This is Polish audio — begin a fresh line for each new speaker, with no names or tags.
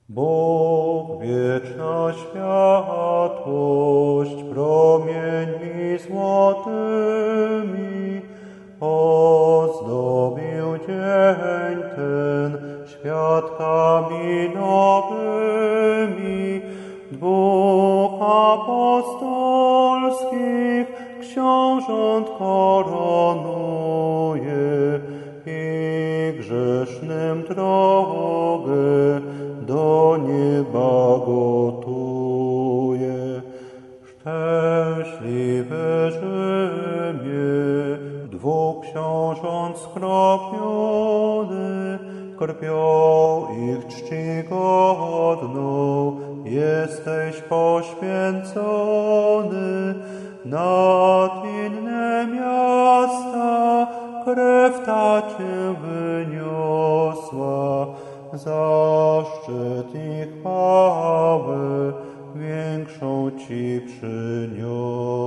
Bóg, wieczna światłość, promieńmi złotymi, ozdobił dzień ten świadkami nowymi, dwóch apostolskich książąt koronuje i grzesznym drogę do nieba gotuje. Szczęśliwe Rzymie, dwóch książąt skropiony, krwią ich czcigodną jesteś poświęcony. Nad inne miasta krew ta cię wyniosła, zaszczyt i chwałę większą ci przyniosła.